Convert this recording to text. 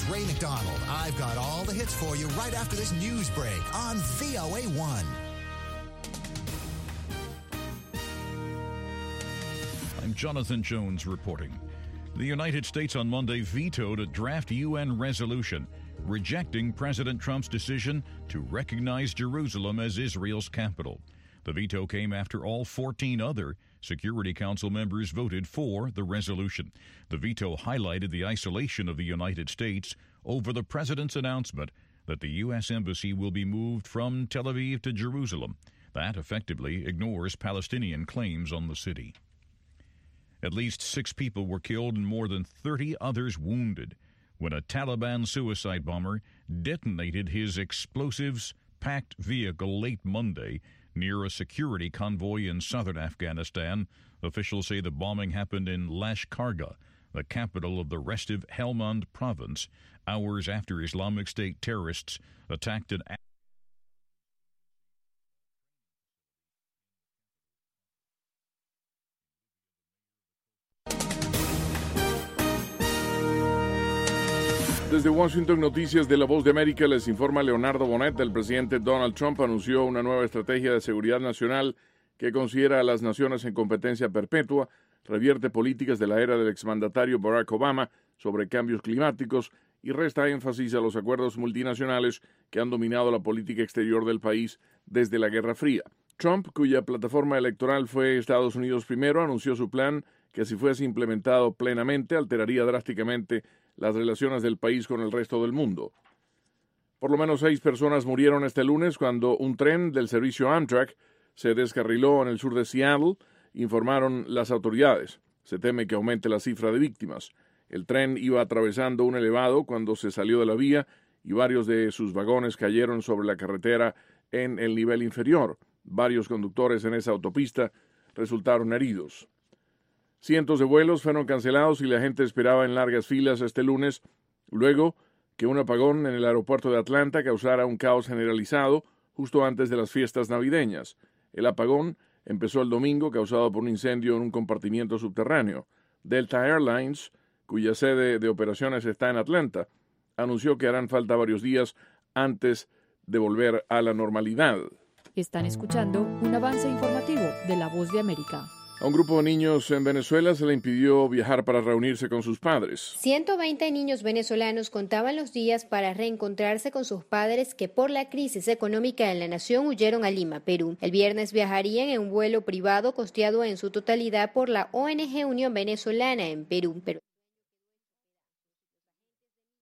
Ray McDonald. I've got all the hits for you right after this news break on VOA1. I'm Jonathan Jones reporting. The United States on Monday vetoed a draft UN resolution rejecting President Trump's decision to recognize Jerusalem as Israel's capital. The veto came after all 14 other Security Council members voted for the resolution. The veto highlighted the isolation of the United States over the president's announcement that the U.S. Embassy will be moved from Tel Aviv to Jerusalem. That effectively ignores Palestinian claims on the city. At least 6 people were killed and more than 30 others wounded when a Taliban suicide bomber detonated his explosives-packed vehicle late Monday near a security convoy in southern Afghanistan. Officials say the bombing happened in Lashkargah, the capital of the restive Helmand province, hours after Islamic State terrorists attacked an Desde Washington, Noticias de La Voz de América, les informa Leonardo Bonet. El presidente Donald Trump anunció una nueva estrategia de seguridad nacional que considera a las naciones en competencia perpetua, revierte políticas de la era del exmandatario Barack Obama sobre cambios climáticos y resta énfasis a los acuerdos multinacionales que han dominado la política exterior del país desde la Guerra Fría. Trump, cuya plataforma electoral fue Estados Unidos primero, anunció su plan que, si fuese implementado plenamente, alteraría drásticamente las relaciones del país con el resto del mundo. Por lo menos 6 personas murieron este lunes cuando un tren del servicio Amtrak se descarriló en el sur de Seattle, informaron las autoridades. Se teme que aumente la cifra de víctimas. El tren iba atravesando un elevado cuando se salió de la vía y varios de sus vagones cayeron sobre la carretera en el nivel inferior. Varios conductores en esa autopista resultaron heridos. Cientos de vuelos fueron cancelados y la gente esperaba en largas filas este lunes, luego que un apagón en el aeropuerto de Atlanta causara un caos generalizado justo antes de las fiestas navideñas. El apagón empezó el domingo, causado por un incendio en un compartimiento subterráneo. Delta Airlines, cuya sede de operaciones está en Atlanta, anunció que harán falta varios días antes de volver a la normalidad. Están escuchando un avance informativo de La Voz de América. A un grupo de niños en Venezuela se le impidió viajar para reunirse con sus padres. 120 niños venezolanos contaban los días para reencontrarse con sus padres que por la crisis económica en la nación huyeron a Lima, Perú. El viernes viajarían en un vuelo privado costeado en su totalidad por la ONG Unión Venezolana en Perú. Pero